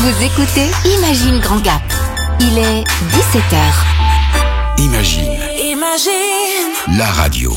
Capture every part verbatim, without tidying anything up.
Vous écoutez Imagine Grand Gap. Il est dix-sept heures. Imagine. Imagine. La radio.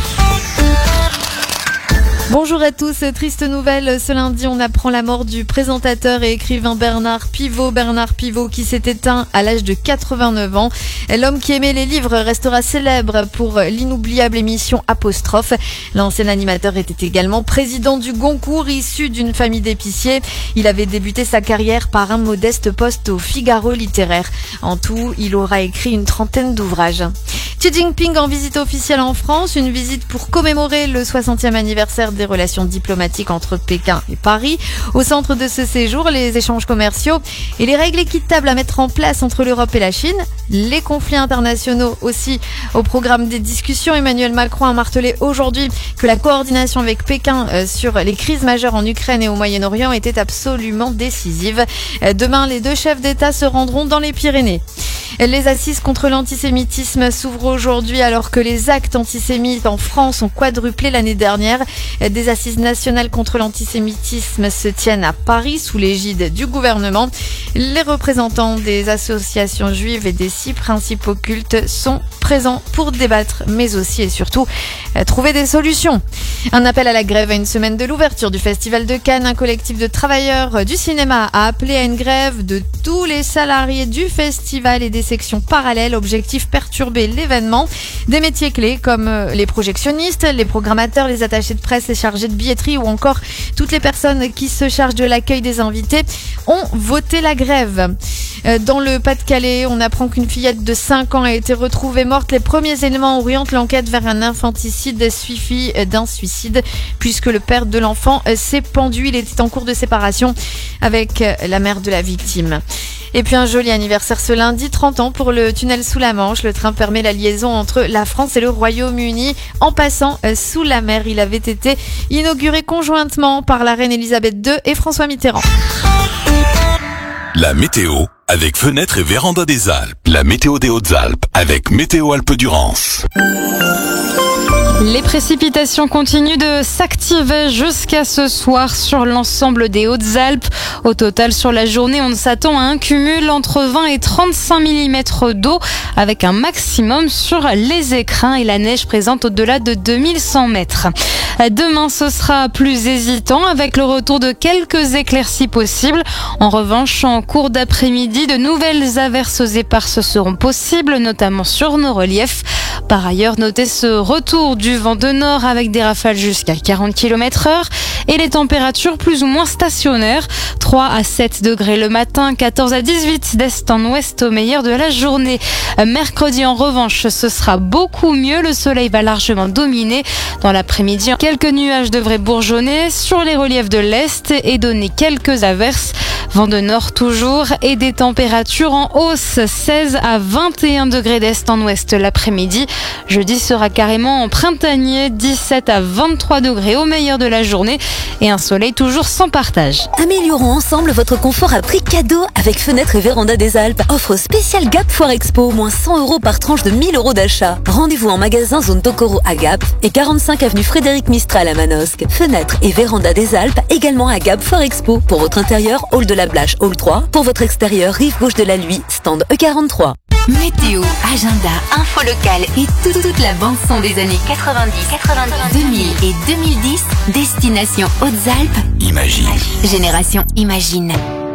Bonjour à tous, triste nouvelle, ce lundi on apprend la mort du présentateur et écrivain Bernard Pivot. Bernard Pivot qui s'est éteint à l'âge de quatre-vingt-neuf ans. L'homme qui aimait les livres restera célèbre pour l'inoubliable émission Apostrophe. L'ancien animateur était également président du Goncourt, issu d'une famille d'épiciers. Il avait débuté sa carrière par un modeste poste au Figaro littéraire. En tout, il aura écrit une trentaine d'ouvrages. Xi Jinping en visite officielle en France, une visite pour commémorer le soixantième anniversaire des relations diplomatiques entre Pékin et Paris. Au centre de ce séjour, les échanges commerciaux et les règles équitables à mettre en place entre l'Europe et la Chine. Les conflits internationaux aussi au programme des discussions. Emmanuel Macron a martelé aujourd'hui que la coordination avec Pékin sur les crises majeures en Ukraine et au Moyen-Orient était absolument décisive. Demain, les deux chefs d'État se rendront dans les Pyrénées. Les assises contre l'antisémitisme s'ouvrent aujourd'hui alors que les actes antisémites en France ont quadruplé l'année dernière. Des assises nationales contre l'antisémitisme se tiennent à Paris sous l'égide du gouvernement. Les représentants des associations juives et des six principaux cultes sont présents pour débattre, mais aussi et surtout trouver des solutions. Un appel à la grève à une semaine de l'ouverture du Festival de Cannes. Un collectif de travailleurs du cinéma a appelé à une grève de tous les salariés du festival et des sections parallèles. Objectif: perturber l'événement. Des métiers clés comme les projectionnistes, les programmateurs, les attachés de presse, les chargés de billetterie ou encore toutes les personnes qui se chargent de l'accueil des invités ont voté la grève. Dans le Pas-de-Calais, on apprend qu'une fillette de cinq ans a été retrouvée morte. Les premiers éléments orientent l'enquête vers un infanticide suivi d'un suicide puisque le père de l'enfant s'est pendu. Il était en cours de séparation avec la mère de la victime. Et puis un joli anniversaire ce lundi, trente ans pour le tunnel sous la Manche. Le train permet la liaison entre la France et le Royaume-Uni en passant sous la mer. Il avait été inauguré conjointement par la reine Elisabeth deux et François Mitterrand. La météo avec Fenêtres et Véranda des Alpes. La météo des Hautes-Alpes avec Météo Alpes-Durance. Les précipitations continuent de s'activer jusqu'à ce soir sur l'ensemble des Hautes-Alpes. Au total, sur la journée, on s'attend à un cumul entre vingt et trente-cinq millimètres d'eau avec un maximum sur les écrins et la neige présente au-delà de deux mille cent mètres. Demain, ce sera plus hésitant avec le retour de quelques éclaircies possibles. En revanche, en cours d'après-midi, de nouvelles averses éparses seront possibles, notamment sur nos reliefs. Par ailleurs, notez ce retour du vent de nord avec des rafales jusqu'à quarante kilomètres heure et les températures plus ou moins stationnaires. trois à sept degrés le matin, quatorze à dix-huit d'est en ouest au meilleur de la journée. Mercredi, en revanche, ce sera beaucoup mieux. Le soleil va largement dominer. Dans l'après-midi, quelques nuages devraient bourgeonner sur les reliefs de l'est et donner quelques averses. Vent de nord toujours et des températures en hausse, seize à vingt et un degrés d'est en ouest l'après-midi. Jeudi sera carrément printanier, dix-sept à vingt-trois degrés au meilleur de la journée et un soleil toujours sans partage. Améliorons ensemble votre confort à prix cadeau avec Fenêtres et Véranda des Alpes. Offre spéciale Gap Foire Expo, moins cent euros par tranche de mille euros d'achat. Rendez-vous en magasin zone Tokoro à Gap et quarante-cinq avenue Frédéric Mistral à Manosque. Fenêtres et Véranda des Alpes également à Gap Foire Expo. Pour votre intérieur, hall de la Blache, hall trois. Pour votre extérieur, rive gauche de la Luy, stand E quarante-trois. Météo, agenda, info locale et toute, toute la bande-son des années quatre-vingt-dix, quatre-vingt-dix, deux mille et deux mille dix. Destination Hautes-Alpes. Imagine. Génération Imagine.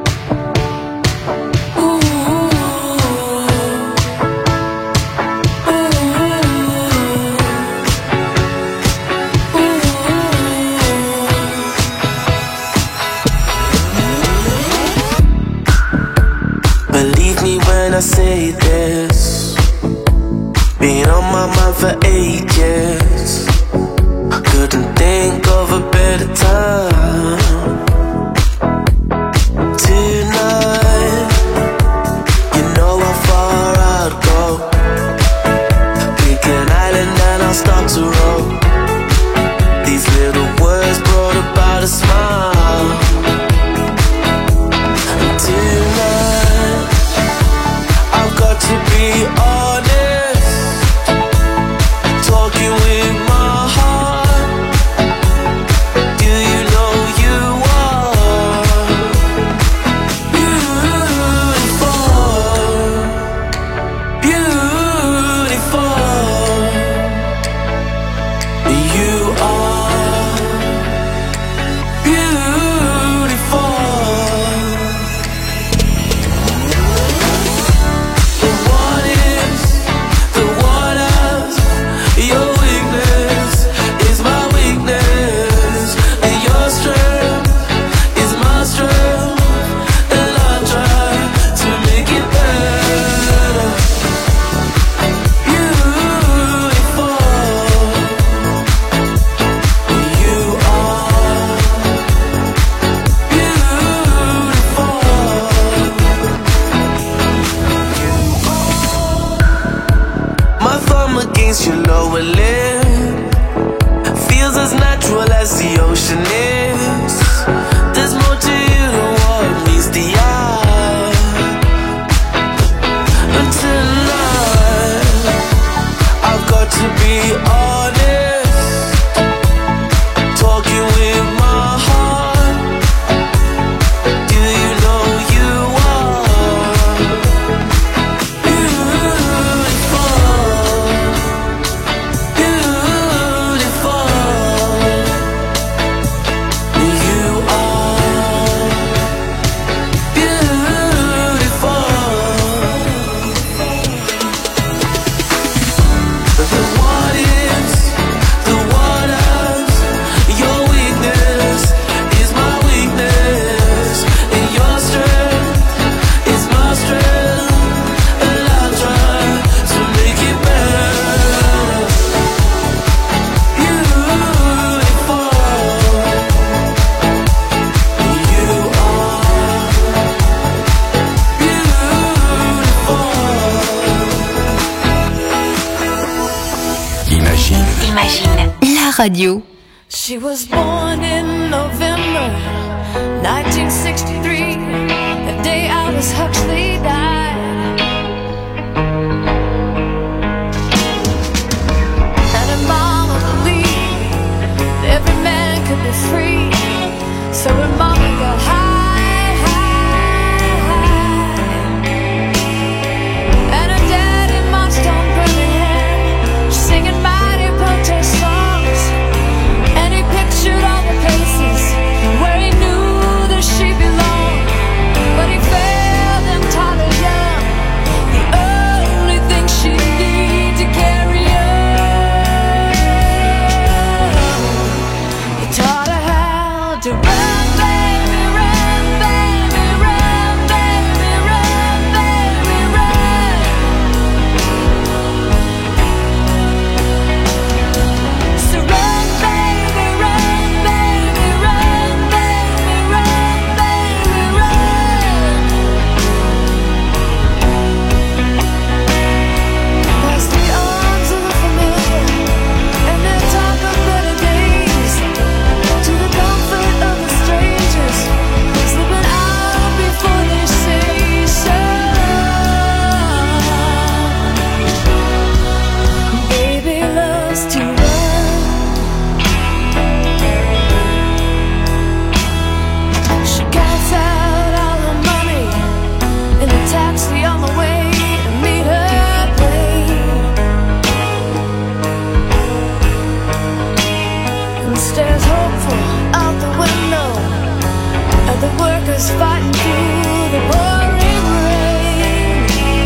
Believe me when I say this, been on my mind for ages. Couldn't think of a better time. Tonight, you know how far I'd go. Pick an island and I'll start to roll. These little words brought about a smile. And tonight, I've got to be honest, talking with my heart. Do you know so it live. Feels as natural as the ocean is. There's more to you than what meets the eye. And tonight I've got to be honest, talking with my heart. Do you know you are beautiful, beautiful. You are beautiful. The what is, the what else. Your weakness is my weakness, and your strength is my strength. And I try to make it better. Beautiful. You are beautiful. Imagine. Imagine la radio. She was born in November nineteen sixty-three, the day Aldous Huxley died. And her mama believed that every man could be free, so her mama got high, high, high. And her daddy marched on Birmingham, singing mighty protest songs. And he pictured all the places where he knew that she belonged. But he failed and taught her young the only thing she needed to carry on. He taught her how to run, baby, run, baby, run, baby, run, baby, run. So run, baby, run, baby, run, baby, run, baby, run. Past the arms of the familiar and their talk of better days, to the comfort of the strangers, slipping out before they say so. Baby loves to run. She counts out all her money in a taxi on the way to meet her plane, and stares hopeful out the window at the workers fighting through the pouring rain.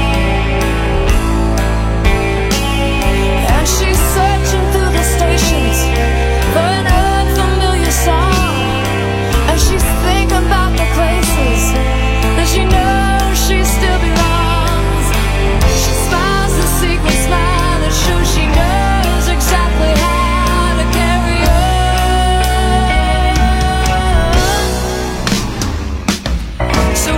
And she's searching through the stations for an unfamiliar song, and she's thinking about the places that she knows she still belongs. She smiles a secret smile that shows she knows exactly how to carry on. So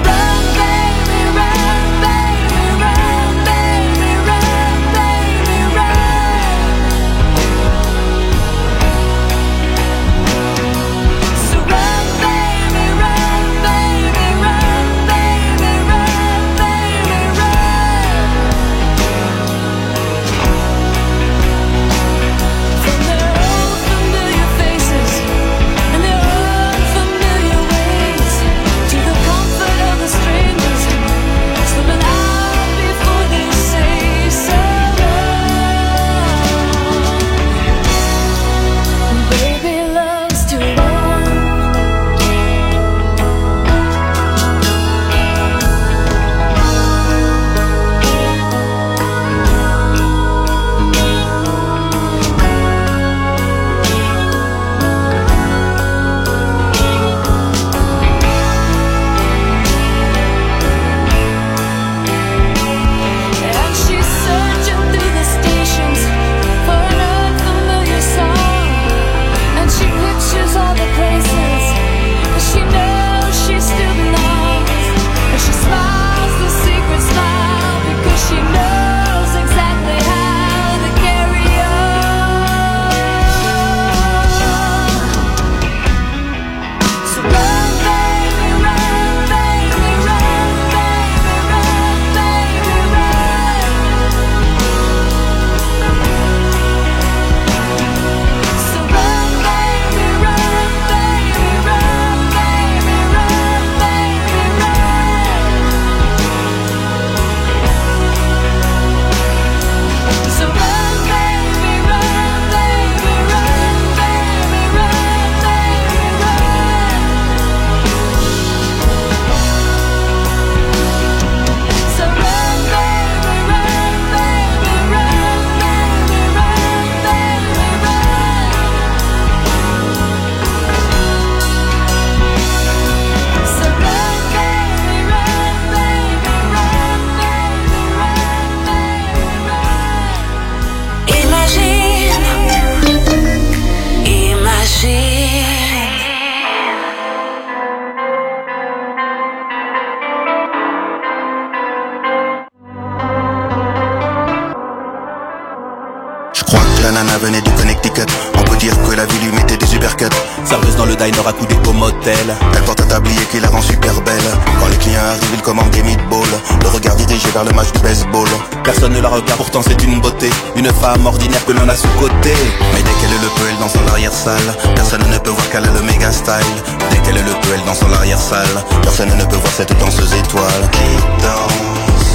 crois que la nana venait du Connecticut. On peut dire que la vie lui mettait des uppercuts. Serveuse dans le diner à coups au motel. Elle porte un tablier qui la rend super belle. Quand les clients arrivent, ils commandent des meatballs. Le regard dirigé vers le match du baseball. Personne ne la regarde, pourtant c'est une beauté. Une femme ordinaire que l'on a sous-côté. Mais dès qu'elle le peut, elle danse dans l'arrière-salle. Personne ne peut voir qu'elle a le méga style. Dès qu'elle le peut, elle danse dans l'arrière-salle. Personne ne peut voir cette danseuse étoile. Qui danse,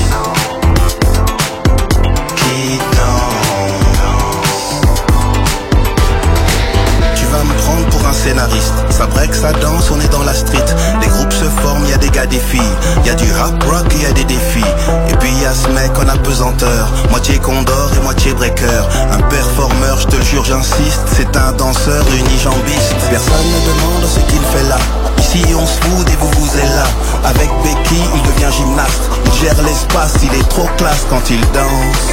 qui danse. Tu vas me prendre pour un scénariste. Ça break, ça danse, on est dans la street. Les groupes se forment, y a des gars, des filles. Y a du rap rock et y a des défis. Et puis y a ce mec en apesanteur, moitié condor et moitié breaker. Un performeur, je te le jure, j'insiste. C'est un danseur unijambiste. Personne ne demande ce qu'il fait là. Ici on se fout et vous vous êtes là. Avec Becky, il devient gymnaste. Il gère l'espace, il est trop classe quand il danse.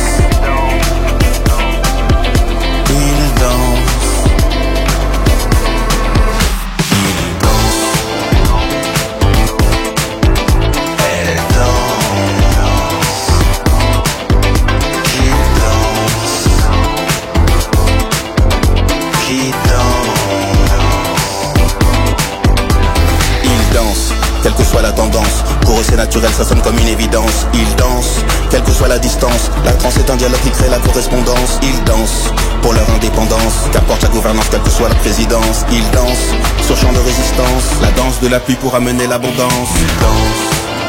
Il danse. Quelle que soit la tendance, pour eux c'est naturel, ça sonne comme une évidence. Ils dansent, quelle que soit la distance. La trance est un dialogue qui crée la correspondance. Ils dansent pour leur indépendance, qu'importe la gouvernance, quelle que soit la présidence. Ils dansent sur champ de résistance. La danse de la pluie pour amener l'abondance. Ils dansent.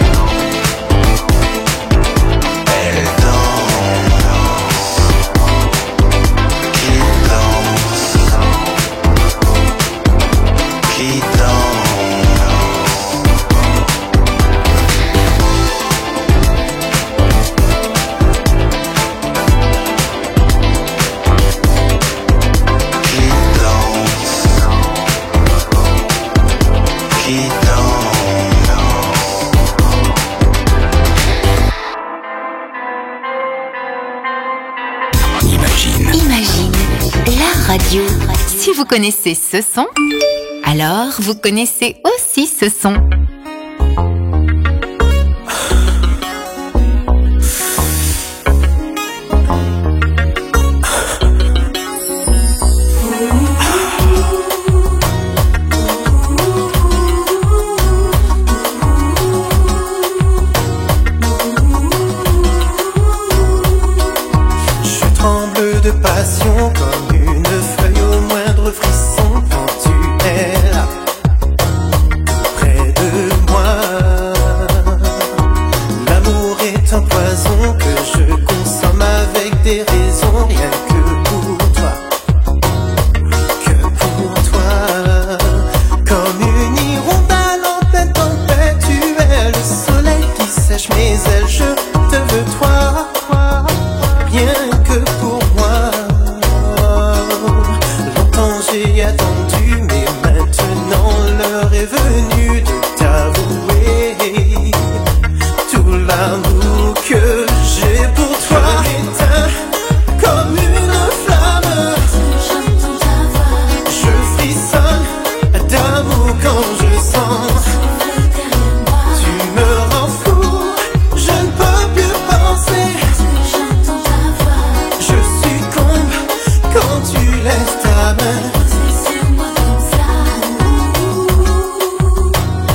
Radio. Si vous connaissez ce son, alors vous connaissez aussi ce son. Je tremble de passion comme une feuille au moindre frisson quand tu es là, près de moi. L'amour est un poison que je consomme avec des raisons, rien que pour toi, que pour toi. Comme une hirondelle en pleine tempête, tu es le soleil qui sèche mes ailes, je te veux toi, rien que pour moi. Longtemps j'ai attendu, mais maintenant l'heure est venue de t'avouer tout l'amour que j'ai pour toi. Éteint comme une flamme, je frissonne d'amour quand je sens. Tu me rends fou, je ne peux plus penser. Je succombe quand tu laisses ta main.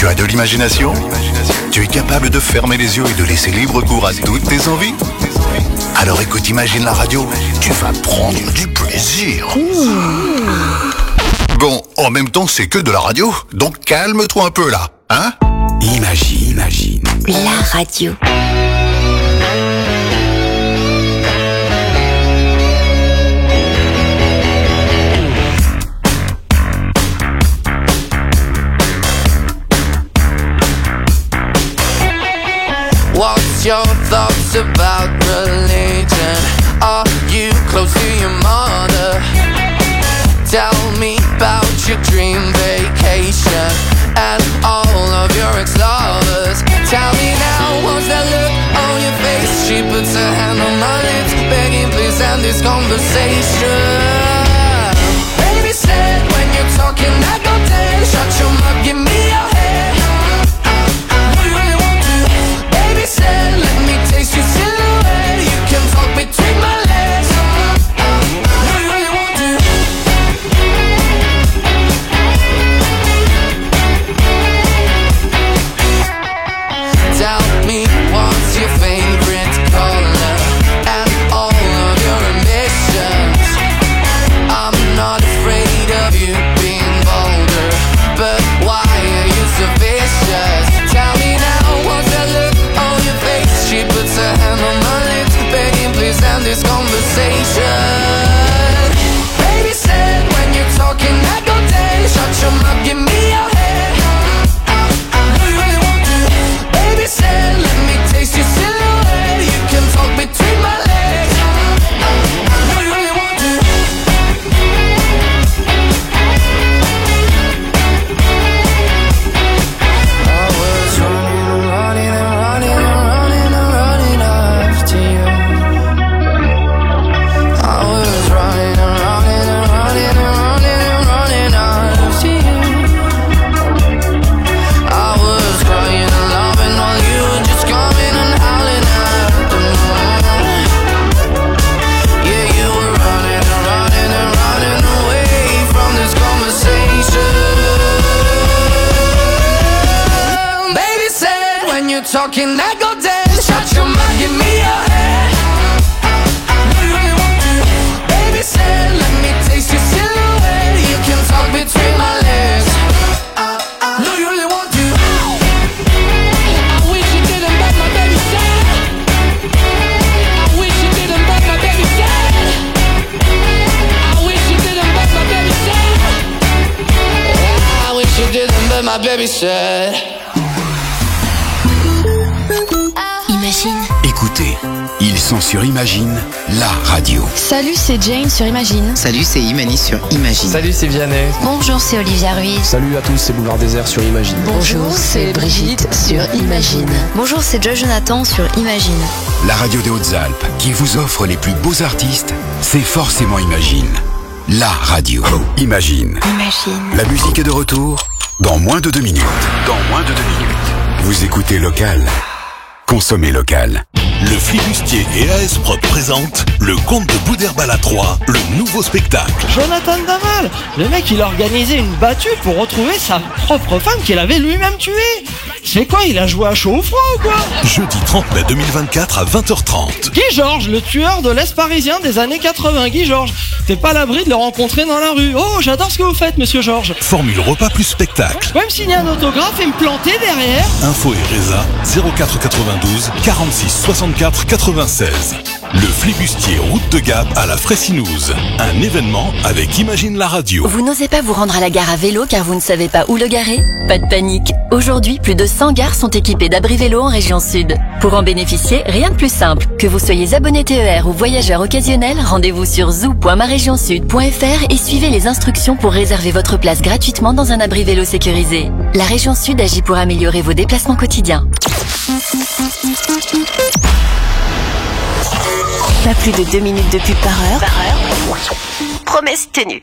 as de l'imagination? Tu es capable de fermer les yeux et de laisser libre cours à toutes tes envies? Alors écoute, Imagine la radio, tu vas prendre du plaisir. Bon, en même temps, c'est que de la radio, donc calme-toi un peu là, hein? Imagine, imagine. La radio. What's your thoughts about religion? Are you close to your mother? Tell me about your dream vacation and all of your ex-lovers. Tell me now, what's that look on your face? She puts her hand on my lips, begging please end this conversation. Baby said when you're talking I go dead. Shut your mouth, give me your head. What do you really want to? Baby said let me taste your silhouette. You can talk between my legs. What do you really want to? Tell me what's your favorite color and all of your ambitions. I'm not afraid of you being bolder, but why are you so vicious? Tell me now, what's that look on your face? She puts her hand on my lips, begging please end this conversation. Baby said when you're talking I go dead. Shut your mouth, give me your head. Do you really want to? Baby said let me taste your silhouette. You can talk between my legs. Do you really want to? I was running and running and running and running and running after you. I was running and running and running and running and running after you. I was crying and loving while you were just coming and howling at the moon. Yeah, you were running and running and running away from this conversation. Baby said when you're talking I go dead. Shut your mouth, give me your head. Do you really want to? Baby said let me taste your silhouette. You can talk between my legs. Do you really want to? I wish you didn't, but my baby said. I wish you didn't, but my baby said. I wish you didn't, but my baby said. I wish you didn't, but my baby said. Imagine. Écoutez, ils sont sur Imagine, la radio. Salut, c'est Jane sur Imagine. Salut, c'est Imani sur Imagine. Salut, c'est Vianney. Bonjour, c'est Olivia Ruiz. Salut à tous, c'est Boulevard Désert sur Imagine. Bonjour, c'est Brigitte sur Imagine. Bonjour, c'est Joe Jonathan sur Imagine. La radio des Hautes-Alpes qui vous offre les plus beaux artistes, c'est forcément Imagine. La radio. Imagine. Imagine. La musique est de retour dans moins de deux minutes. Dans moins de deux minutes. Vous écoutez Local. Consommez local. Le Flibustier et A S Prod présentent Le Comte de Boudherbala trois, le nouveau spectacle. Jonathan Daval, le mec il a organisé une battue pour retrouver sa propre femme qu'il avait lui-même tuée. C'est quoi, il a joué à chaud ou froid ou quoi? Jeudi trente mai deux mille vingt-quatre à vingt heures trente. Guy Georges, le tueur de l'Est parisien des années quatre-vingts. Guy Georges, t'es pas à l'abri de le rencontrer dans la rue. Oh, j'adore ce que vous faites, monsieur Georges. Formule repas plus spectacle. Je peux me signer un autographe et me planter derrière. Info et Résa zéro quatre quatre-vingt-douze quarante-six soixante-quatre quatre-vingt-seize. Le Flibustier route de Gap à la Fressinouse. Un événement avec Imagine la radio. Vous n'osez pas vous rendre à la gare à vélo car vous ne savez pas où le garer? Pas de panique. Aujourd'hui, plus de cent gares sont équipées d'abris vélo en région sud. Pour en bénéficier, rien de plus simple. Que vous soyez abonné T E R ou voyageur occasionnel, rendez-vous sur zoo point ma région sud point f r et suivez les instructions pour réserver votre place gratuitement dans un abri vélo sécurisé. La région sud agit pour améliorer vos déplacements quotidiens. Pas plus de deux minutes de pub par heure. Par heure. Promesse tenue.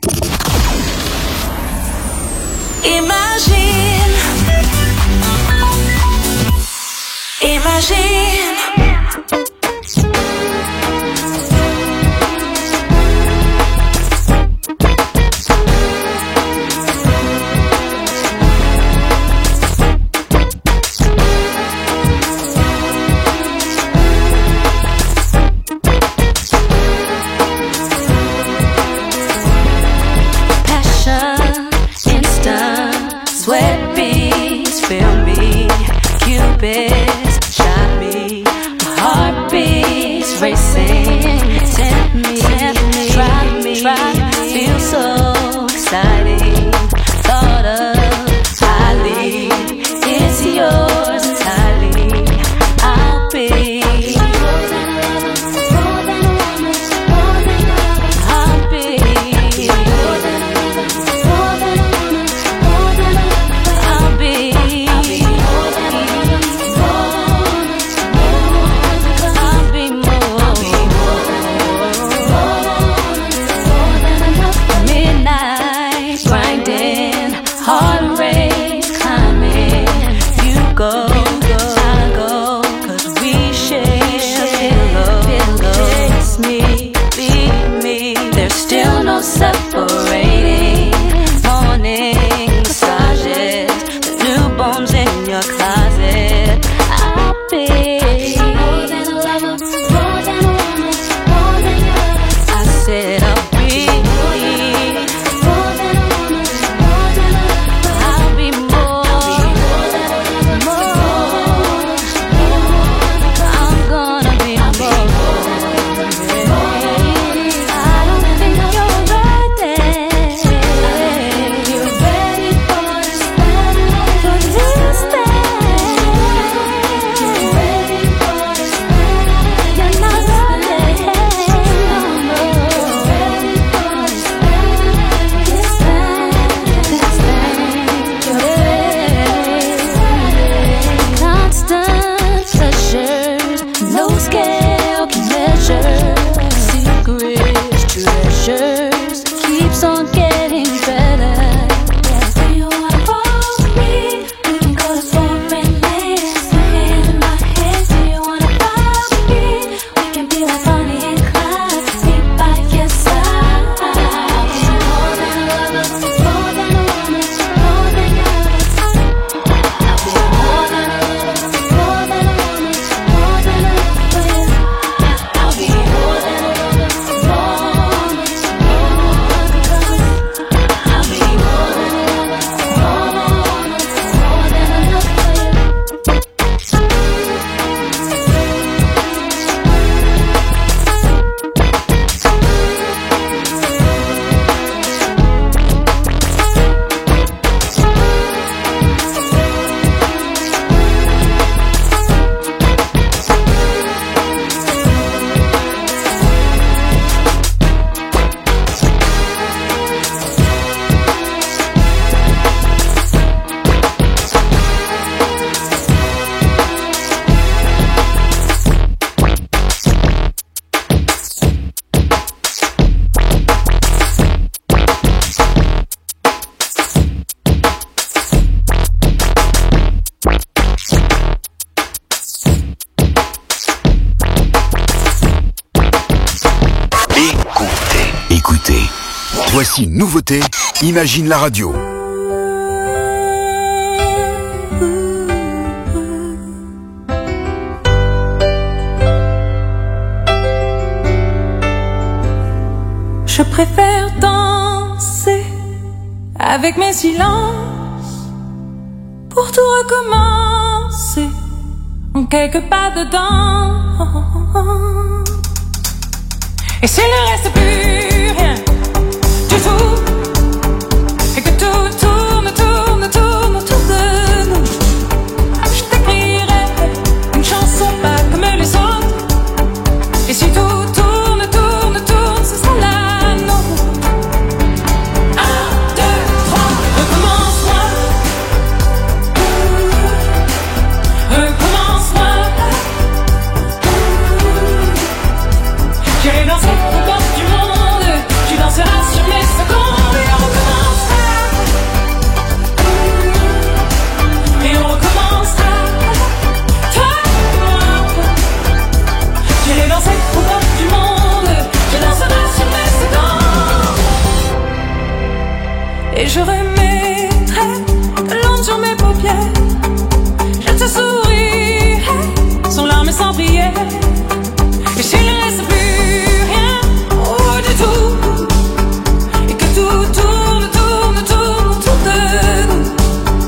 Imagine. Imagine. sweat beats fill me, Cupid shot me, my heart beats racing, tempt me, try me, feel so exciting, thought of highly, it's yours entirely, I'll be. Separating morning massages, the newborns in your closet. I'll be more than a lover, more than a woman, more than your lover. I said I'll be more than a woman, more than a lover. I'll be more, more. I'm gonna be more. Keeps on getting better. Do you wanna fall with me? We can go to foreign lands. Your hand in my hand. Do you wanna fall with me? We can be like Bonnie and Clyde. Be by your side. More than a lover, more than a woman, more than your lover. I'll be more than a lover, more than a woman, more than a lover. I'll be more than a lover, more. Voici une nouveauté, Imagine la radio. Je préfère danser avec mes silences pour tout recommencer en quelque pas dedans. Et s'il ne reste plus rien du tout, et que tout tourne, tourne, tourne autour de nous, je t'écrirai une chanson pas comme les autres. Et si tout tourne, tourne, tourne, ce sera la nôtre. Un, deux, trois, recommence-moi. Recommence-moi. J'irai danser aux portes du monde, tu danseras sur mes secondes et on recommencera. Et on recommencera. Toi et moi. J'irai danser aux portes du monde, tu danseras sur mes secondes. Et je remettrai de l'encre sur mes paupières. Je te sourirai sans larmes et sans prière. Et s'il ne reste plus rien, oh du tout, et que tout tourne, tourne, tourne autour de nous,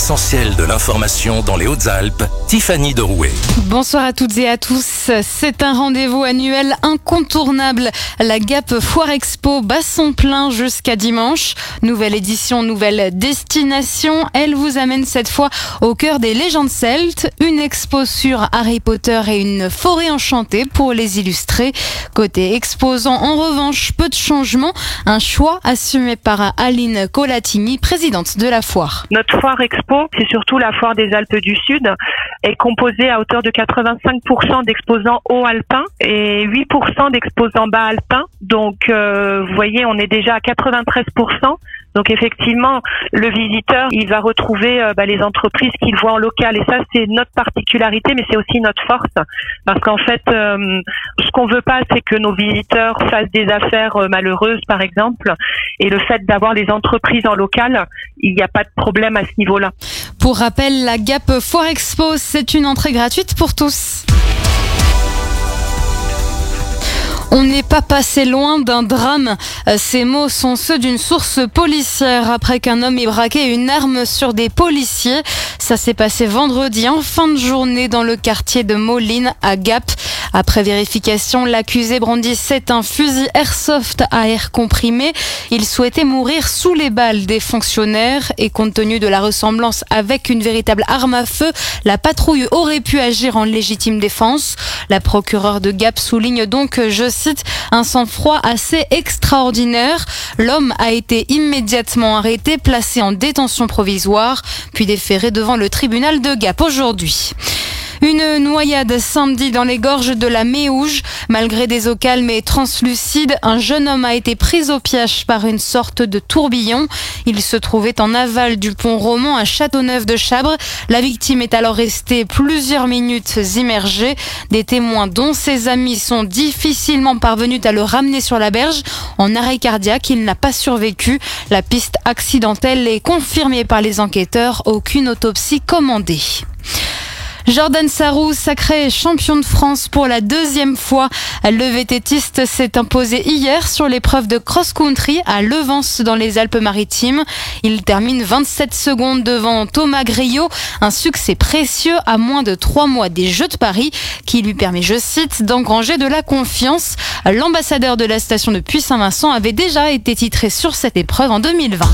l'essentiel de l'information dans les Hautes-Alpes, Tiffany Derouet. Bonsoir à toutes et à tous. C'est un rendez-vous annuel incontournable. La Gap Foire Expo bat son plein jusqu'à dimanche. Nouvelle édition, nouvelle destination. Elle vous amène cette fois au cœur des légendes celtes. Une expo sur Harry Potter et une forêt enchantée pour les illustrer. Côté exposant, en revanche, peu de changements. Un choix assumé par Aline Colatini, présidente de la foire. Notre foire expo, c'est surtout la foire des Alpes du Sud, est composée à hauteur de quatre-vingt-cinq pour cent d'exposants hauts alpins et huit pour cent d'exposants bas alpins. Donc, euh, vous voyez, on est déjà à quatre-vingt-treize pour cent. Donc effectivement, le visiteur, il va retrouver euh, bah, les entreprises qu'il voit en local. Et ça, c'est notre particularité, mais c'est aussi notre force. Parce qu'en fait, euh, ce qu'on veut pas, c'est que nos visiteurs fassent des affaires euh, malheureuses, par exemple. Et le fait d'avoir les entreprises en local, il n'y a pas de problème à ce niveau-là. Pour rappel, la Gap Foire Expo, c'est une entrée gratuite pour tous. On n'est pas passé loin d'un drame. Ces mots sont ceux d'une source policière après qu'un homme ait braqué une arme sur des policiers. Ça s'est passé vendredi en fin de journée dans le quartier de Moline à Gap. Après vérification, l'accusé brandissait un fusil airsoft à air comprimé. Il souhaitait mourir sous les balles des fonctionnaires et compte tenu de la ressemblance avec une véritable arme à feu, la patrouille aurait pu agir en légitime défense. La procureure de Gap souligne donc, je cite, un sang-froid assez extraordinaire. L'homme a été immédiatement arrêté, placé en détention provisoire, puis déféré devant le tribunal de Gap aujourd'hui. Une noyade samedi dans les gorges de la Méouge. Malgré des eaux calmes et translucides, un jeune homme a été pris au piège par une sorte de tourbillon. Il se trouvait en aval du pont Romand à Châteauneuf-de-Chabre. La victime est alors restée plusieurs minutes immergée. Des témoins, dont ses amis, sont difficilement parvenus à le ramener sur la berge. En arrêt cardiaque, il n'a pas survécu. La piste accidentelle est confirmée par les enquêteurs. Aucune autopsie commandée. Jordan Sarrou, sacré champion de France pour la deuxième fois. Le vététiste s'est imposé hier sur l'épreuve de cross-country à Levance dans les Alpes-Maritimes. Il termine vingt-sept secondes devant Thomas Griot. Un succès précieux à moins de trois mois des Jeux de Paris qui lui permet, je cite, d'engranger de la confiance. L'ambassadeur de la station de Puy-Saint-Vincent avait déjà été titré sur cette épreuve en deux mille vingt.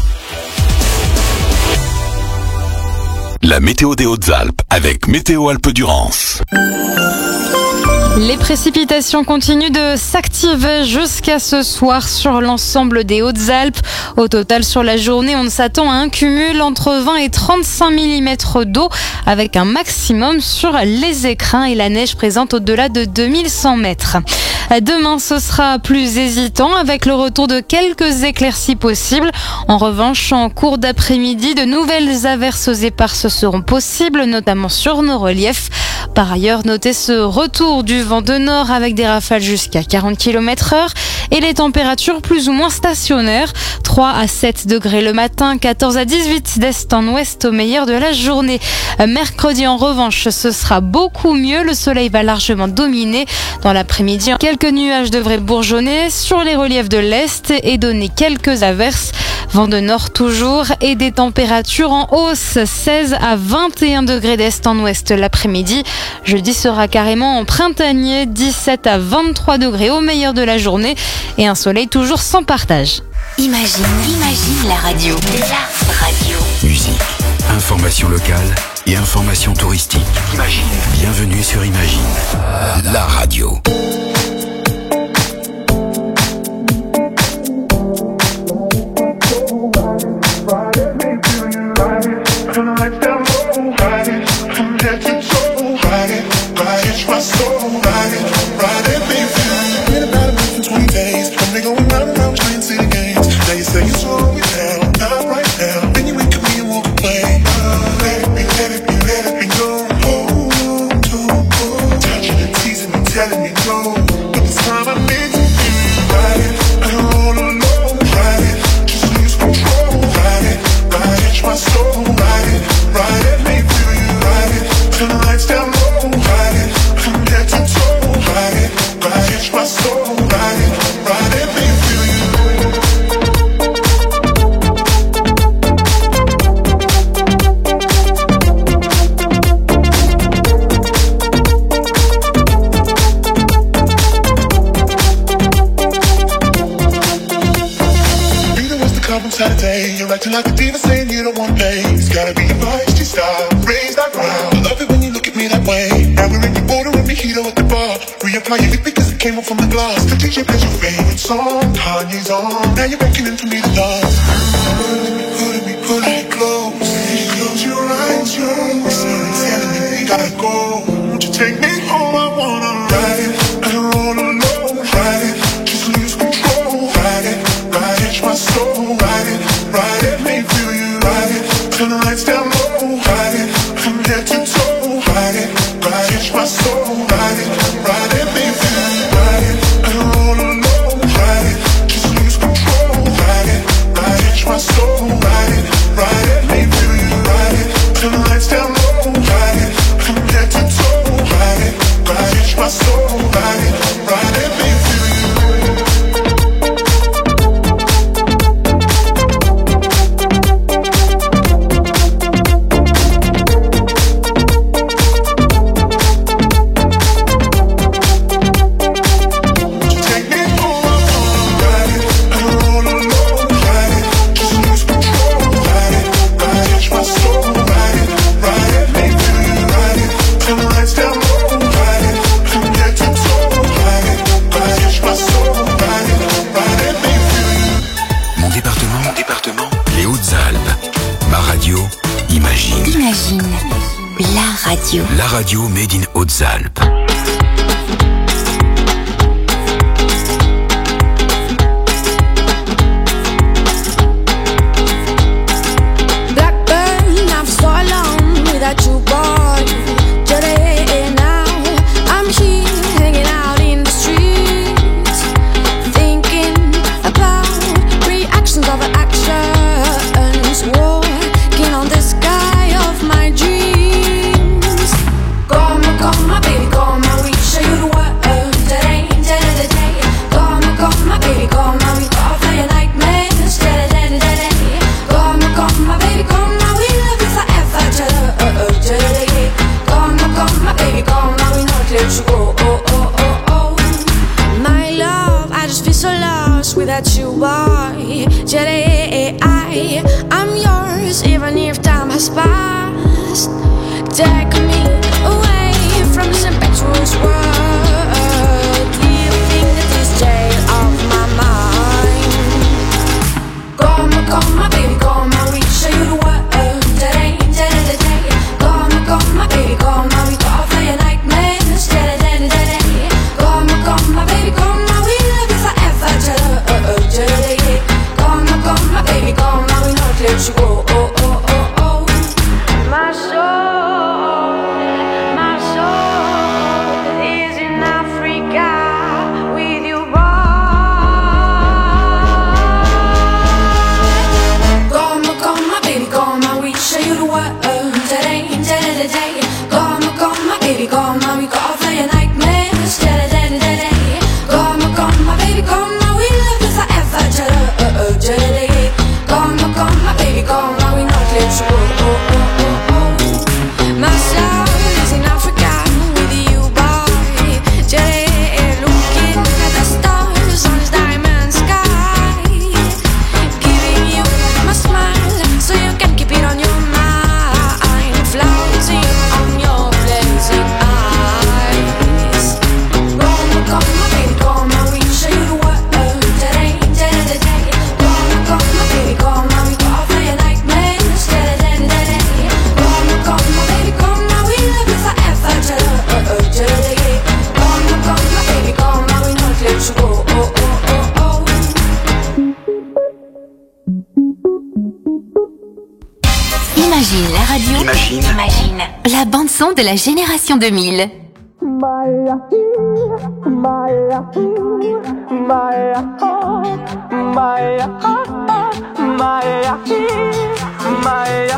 La météo des Hautes-Alpes avec Météo Alpes-Durance. Les précipitations continuent de s'activer jusqu'à ce soir sur l'ensemble des Hautes-Alpes. Au total, sur la journée, on s'attend à un cumul entre vingt et trente-cinq millimètres d'eau avec un maximum sur les écrins et la neige présente au-delà de deux mille cent mètres. Demain, ce sera plus hésitant avec le retour de quelques éclaircies possibles. En revanche, en cours d'après-midi, de nouvelles averses éparses seront possibles, notamment sur nos reliefs. Par ailleurs, notez ce retour du vent de nord avec des rafales jusqu'à quarante kilomètres heure et les températures plus ou moins stationnaires. trois à sept degrés le matin, quatorze à dix-huit d'est en ouest au meilleur de la journée. Mercredi, en revanche, ce sera beaucoup mieux. Le soleil va largement dominer. Dans l'après-midi, quelques nuages devraient bourgeonner sur les reliefs de l'est et donner quelques averses. Vent de nord toujours et des températures en hausse, seize à vingt et un degrés d'est en ouest l'après-midi. Jeudi sera carrément en printanier, dix-sept à vingt-trois degrés au meilleur de la journée et un soleil toujours sans partage. Imagine, imagine la radio. La radio. Musique, information locale et information touristique. Imagine. Bienvenue sur Imagine, la radio. day. You're acting like a diva saying you don't want play. It's gotta be your feisty style, raise that ground. I love it when you look at me that way. Now we're in your border and mojito at the bar. Reapply your lip because it came off from the glass. The D J plays your favorite song, Kanye's on. Now you're beckoning for me to dance. Pulling me, pulling me, pulling me close. Close your eyes, your eyes. Telling me we gotta go. Won't you take me home? I wanna ride it and roll alone. Ride it, just lose control. Ride it, ride it, my soul. Ride it, ride it, make me feel you. Ride it, turn the lights down low. Ride it, from head to toe. Ride it, ride it, my soul. Ride it, ride it, make me feel you. Ride it and roll alone. Ride it, just lose control. Ride it, ride it, my soul. Ride it, ride it, make me feel you. Ride it, turn the lights down low. Ride it, from head to toe. Ride it, ride it, my soul. Ride it, ride it, make me feel you. Imagine, la radio. La radio made in Hautes-Alpes. Blackburn, I've so long without you, boy. Today now, I'm here hanging out in the streets, thinking about reactions of actions, walking on the sky of my dreams. Come, come, my baby, come, I will show you the world. Today, today, today. Come, come, my baby, come, I will go for your nightmares. Today, today, today. Come, come, my baby, come, I will love you forever. Today, come, come, my baby, come, I will not let you go. Oh, oh, oh, oh. My love, I just feel so lost without you, boy. Today, I, I'm yours, even if time has passed. Take me away from this impetuous world, leaving this jail of my mind. Come, come, my baby, come, I will show you the world. Today, today, today. Come, come, my baby, come, I will go for your nightmares. Today, today, today. Come, come, my baby, come, I will love you forever. Today, come, come, my baby, come, I will not let you go. Oh, oh, oh, oh. My soul, my soul is in Africa with you, boy. Come, come, my baby, come, I will show you the world. Today, today, today. Come, come, my baby, come, I will go for your nightmares. Today, today, today. Come, come, my baby, come, I will love you forever. Today, come, come, my baby, come, I will not let you go. Oh, oh, oh, oh. My soul is in Africa with you, boy. Today, looking at the stars on this diamond sky, giving you my smile so you can keep it on your mind, floating on your blazing eyes. Come, come, my baby, come, I will show you the world. Today, today, today. Come, come, my baby, come, I will go for your nightmares. Today, today, today. Come, come, my baby, come, I will love you forever. Today, come, come, my baby, come, I will not let you go. Oh, oh, oh, oh. Imagine la radio. Imagine. Imagine. La bande son de la génération deux mille. Maya, Maya, Maya, Maya, Maya, Maya,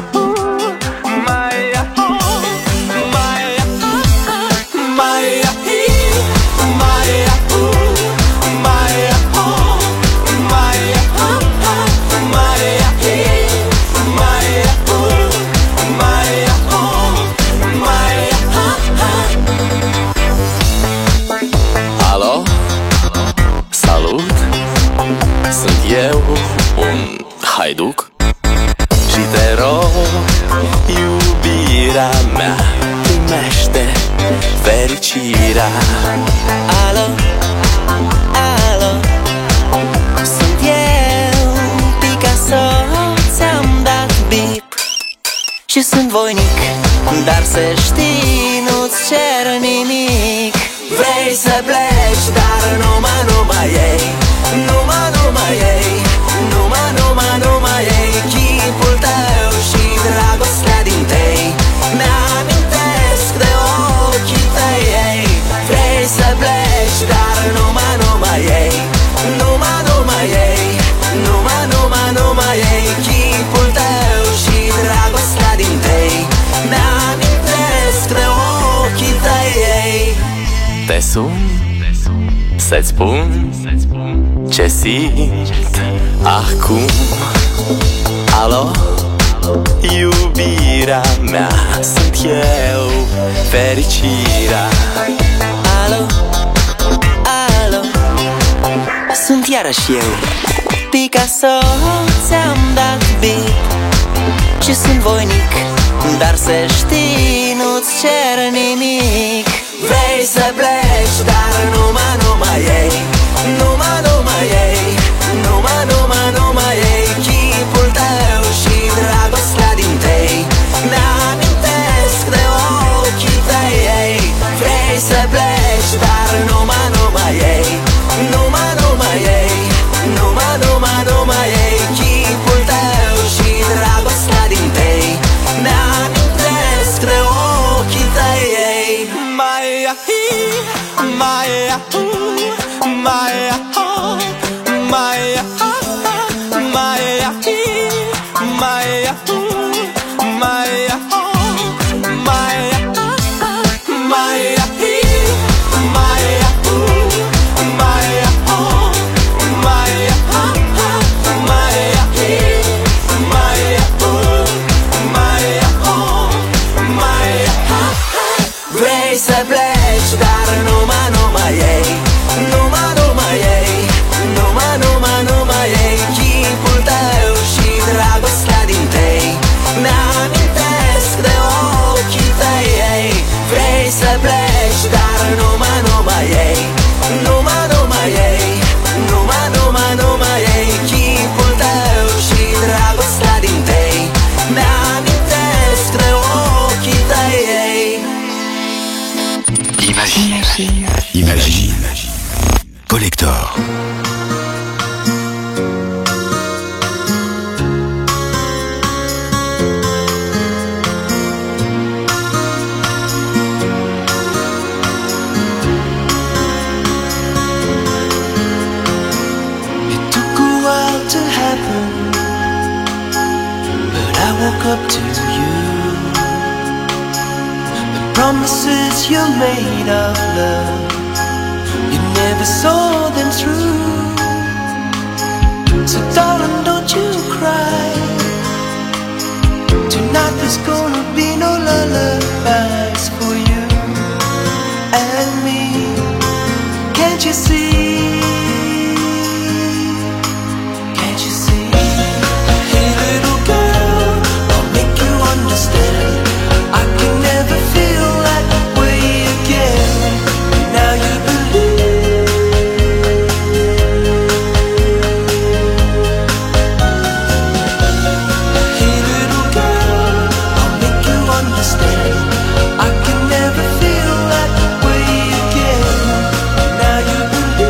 Alo? Salut! Sunt eu, un haiduc Shakira. Alo, alo, sunt eu, Picasso. Ți-am dat bip și sunt voinic, dar să știi, nu-ți cer nimic. Vrei să pleci, dar numai, numai ei, numai, numai ei, numai, numai, numai ei. Chipul tău și dragostea din tei mi-amintesc de ochii tăi ei. Vrei să pleci, dar numai, numai ei, numai, numai ei, numai, numai, numai ei. Chipul tău și dragostea din tei mi-amintesc de ochii tăi ei. Te sun, să-ți spun ce simt acum. Alo, iubirea mea, sunt eu, fericirea. Alo, alo, sunt iarăși eu, Picasso. Ți-am dat bip și sunt voinic, dar să știi, nu-ți cer nimic. Vrei să pleci, dar numai, numai ei, numai, numai ei, numai, numai, numai ei. Chipul tău și dragostea din tei mi-amintesc de ochii tăi ei. Vrei să pleci, dar numai, numai ei, numai, numai ei, numai, numai, numai ei. Chipul tău și dragostea din tei mi-amintesc de ochii tăi ei. Mai ahi, mai ahu, mai aha, mai aha, mai ahi, mai ahu, mai aha, mai aha, mai ahi, mai ahu, mai aha, mai aha, mai ahi, mai ahu, mai aha, mai aha. Vrei să pleci, dar numai, numai ei, numai, numai ei, numai, numai, numai ei. Chipul tău și dragostea din tei mi-amintesc de ochii tăi ei. Vrei să pleci, dar numai, numai ei, numai, numai ei, numai, numai, numai ei. Chipul tău și dragostea din tei mi-amintesc de ochii tăi ei. Imagine. Imagine. Collector. It took a while to happen, but I woke up to you. The promises you made of love, you never saw them through. So darling, don't you cry. Tonight there's gonna be no lullabies for you and me. Can't you see? Can't you see? Hey little girl, I'll make you understand. I can never feel that way again. Now you believe. Hey little girl, I'll make you understand. I can never feel that way again. Now you believe.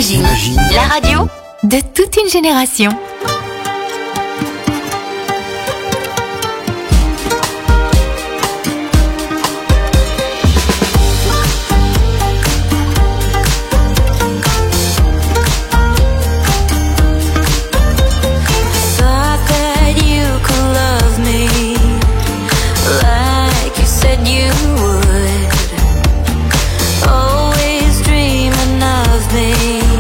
Imagine, la radio de toute une génération. Thought that you could love me like you said you would. Always dreaming of me.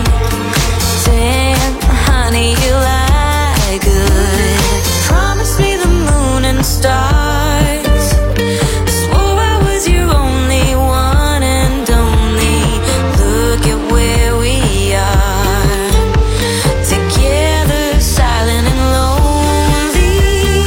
Damn, honey, you lie good. Promise me the moon and stars. Swore I was your only one and only. Look at where we are. Together, silent and lonely.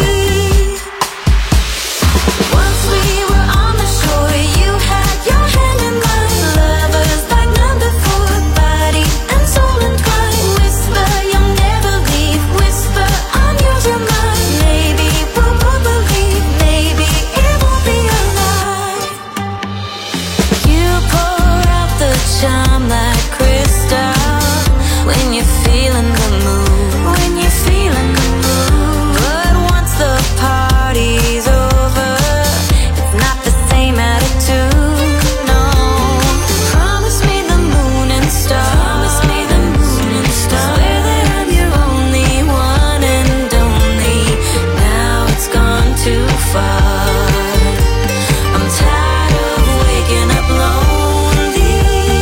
Once we were on the shore, you had your hand in mine. Lovers like none before, body and soul entwined. Whisper, you'll never leave. Whisper, I'm yours, you're mine. Maybe we'll both believe. Maybe it won't be a lie. You pour out the charm like crystal when you're feeling the mood. When you're feeling the mood. But once the party's over, it's not the same attitude. No. Promise me the moon and stars. Promise me the moon and stars. Swear that I'm your only one and only. Now it's gone too far. I'm tired of waking up lonely.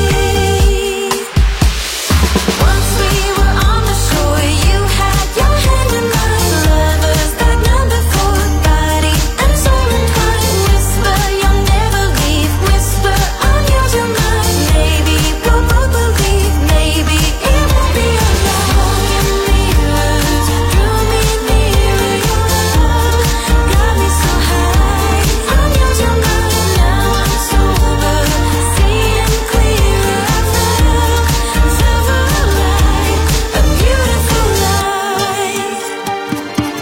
Once we were on the shore, you had your hand in mine. Lovers like none before, body and soul entwined. Whisper, you'll never leave. Whisper, I'm yours, you're mine. Maybe we'll both believe. Maybe it won't be a lie. Mirrors drew me nearer. Your love got me so high. I'm yours, you're mine. Now I'm sober, seeing clearer. I felt silver light, a beautiful light.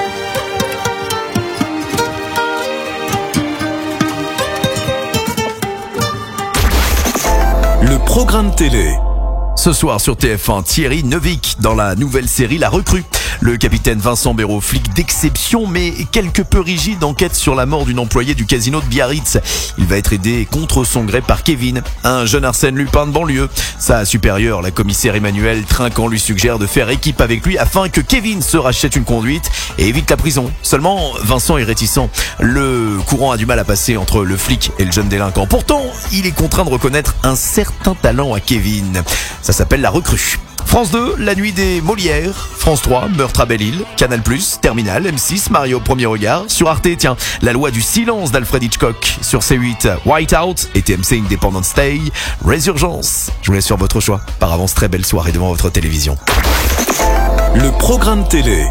Le programme télé. Ce soir sur T F un, Thierry Neuvik dans la nouvelle série La Recrue. Le capitaine Vincent Béraud, flic d'exception mais quelque peu rigide, enquête sur la mort d'une employée du casino de Biarritz. Il va être aidé contre son gré par Kevin, un jeune Arsène Lupin de banlieue. Sa supérieure, la commissaire Emmanuelle Trinquant, lui suggère de faire équipe avec lui afin que Kevin se rachète une conduite et évite la prison. Seulement, Vincent est réticent. Le courant a du mal à passer entre le flic et le jeune délinquant. Pourtant, il est contraint de reconnaître un certain talent à Kevin. Ça s'appelle La Recrue. France deux, La Nuit des Molières. France trois, Meurtre à Belle-Île. Canal plus, Terminal, M six, Mario au premier regard. Sur Arte, tiens, La Loi du silence d'Alfred Hitchcock. Sur C huit, Whiteout et T M C Independence Day. Résurgence. Je vous laisse sur votre choix. Par avance, très belle soirée devant votre télévision. Le programme télé.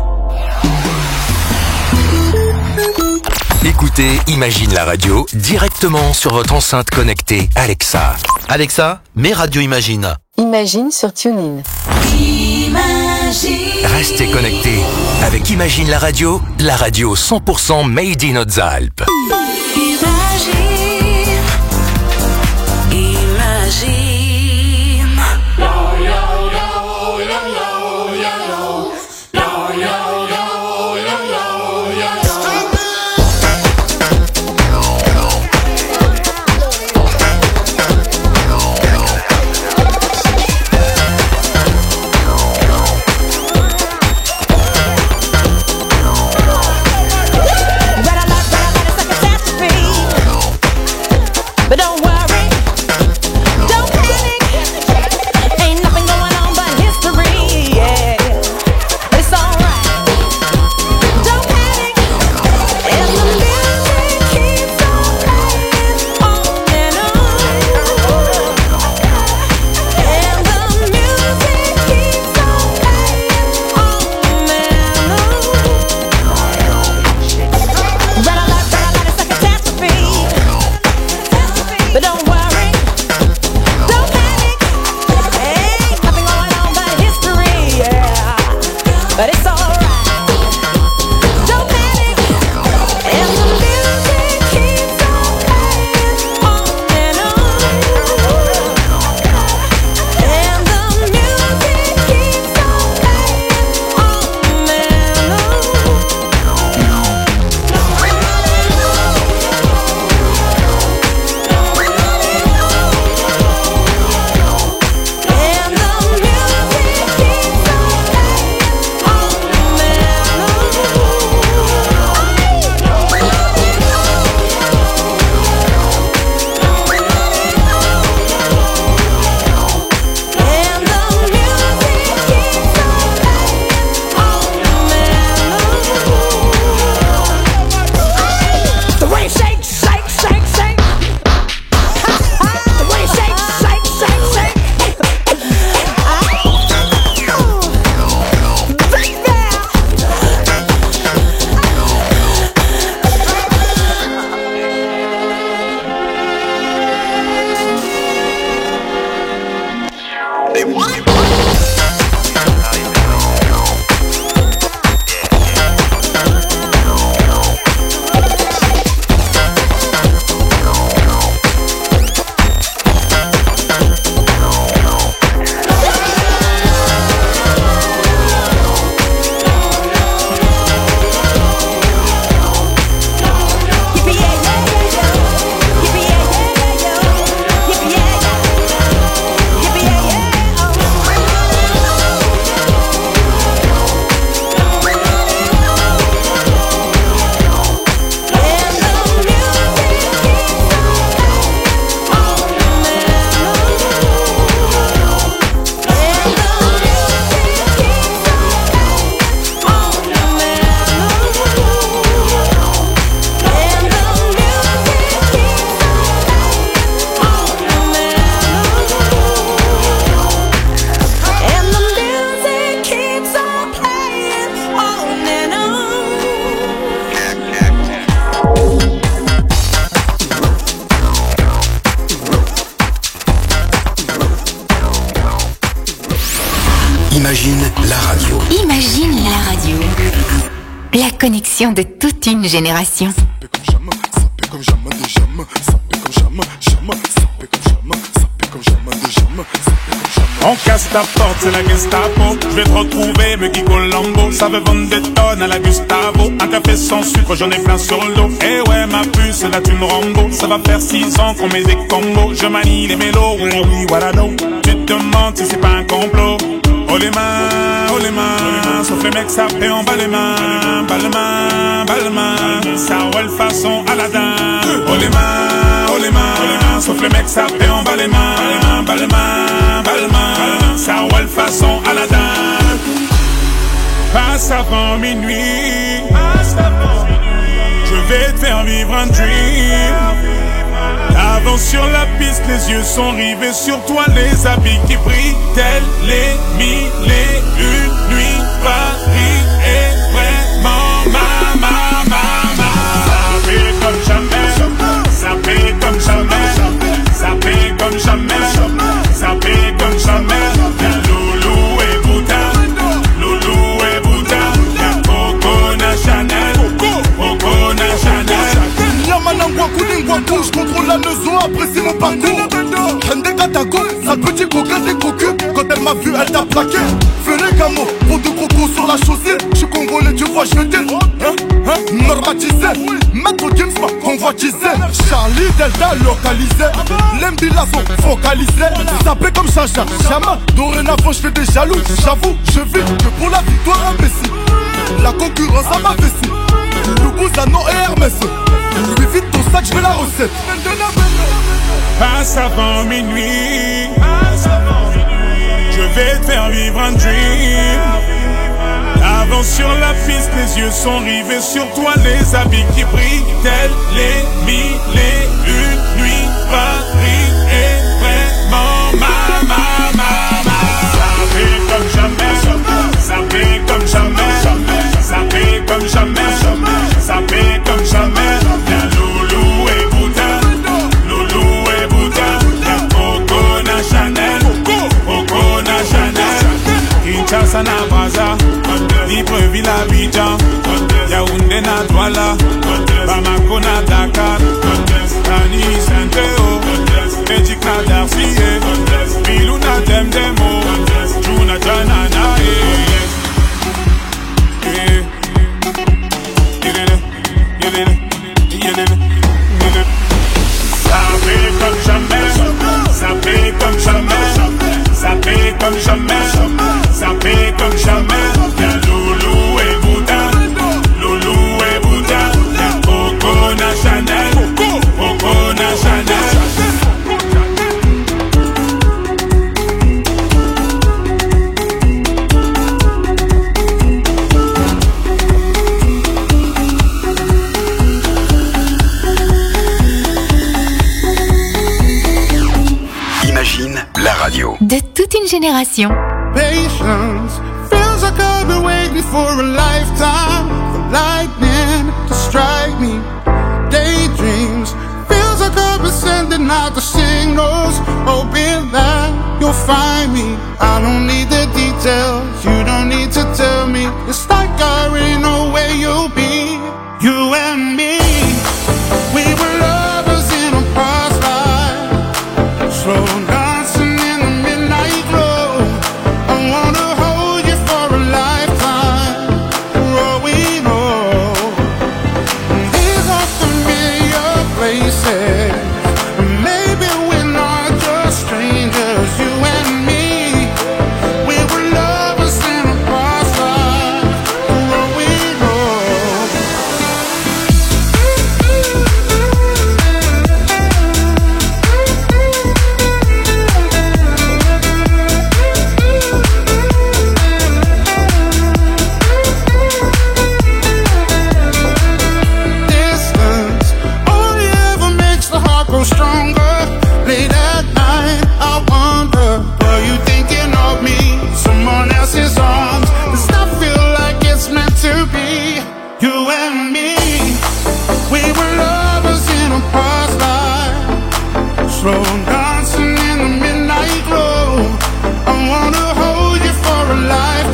Écoutez Imagine la radio directement sur votre enceinte connectée Alexa. Alexa, mets Radio Imagine. Imagine sur TuneIn. Imagine. Restez connectés avec Imagine la radio, la radio cent pour cent made in Hautes-Alpes. Imagine, imagine. connexion de toute une génération. On casse ta porte, c'est la Gestapo. Je vais te retrouver, me Kiko Lambo. Ça veut vendre des tonnes à la Gustavo. Un café sans sucre, j'en ai plein sur le dos. Eh ouais, ma puce, là tu me Rambo. Ça va faire six ans qu'on met des combos. Je manie les mélos, oui, oui, voilà, no. Tu te demandes si c'est pas un complot. Oh les mains, oh les mains. Sauf les mecs, ça fait en bas les mains. Bas les mains, bas les mains. Ça roule façon Aladdin. Oh les mains, oh les mains. Sauf les mecs, ça fait en bas les mains. Bas les mains, bas les mains. Ça roule façon Aladdin. Passe avant minuit. Je vais te faire vivre un dream. Avance sur la piste, les yeux sont rivés sur toi, les habits qui brillent, tels les mille et une nuits. Paris est vraiment ma, ma, ma, ma. Ça fait comme jamais, ça fait comme jamais, ça fait comme jamais, ça fait comme jamais. Y'a Loulou et Bouddha, Loulou et Bouddha, y'a Coco Chanel, Coco Chanel. Yamanangwa Koudingwakou, je contrôle la leçon, apprécie mon parcours. Kende Katako, sa petite coquin des cocus. Quand elle m'a vu, elle t'a plaqué. Fais les camos, pour deux crocos sur la chaussée. Je suis congolais, tu vois, je veux dire. Hein, hein, normatisé. Maître Gims m'a convoitisé. Charlie Delta localisé. L'Embila sont focalisés. Sapé comme Chacha, Chama. Dorénavant, je fais des jaloux. J'avoue, je vis que pour la victoire imbécile. La concurrence à ma vessie. Loubouzanon et Hermès. Lui vite ton sac, je veux la recette. Passe avant minuit. Je vais te faire vivre un dream. Avance sur la piste, les yeux sont rivés sur toi, les habits qui brillent, tels les mille et une nuits. Paris est vraiment ma, ma, ma, ma. Ça fait comme jamais, ça fait comme jamais, ça fait comme jamais, ça fait comme jamais. Y'a Loulou et Bouddha, Loulou et Bouddha, y'a Coco Chanel, Coco Chanel. Kinshasa na Braza, Libreville Abidjan, Yaoundé na Douala, Bamako na Dakar, Tani Saint-Théo, Magic na Darcy, Bilou na Demdemo, Juna Janana. Ça fait comme jamais, ça fait comme jamais, ça fait comme jamais, ça fait comme jamais. Y'a Loulou et Bouddha, Loulou et Bouddha, y'a Coco Chanel, Coco Chanel. La radio. De toute une génération. Patience feels like I've been waiting for a lifetime for lightning to strike me. Daydreams feels like I've been sending out the signals, hoping that you'll find me. I don't need the details, you don't need to tell me. It's like I already know where you'll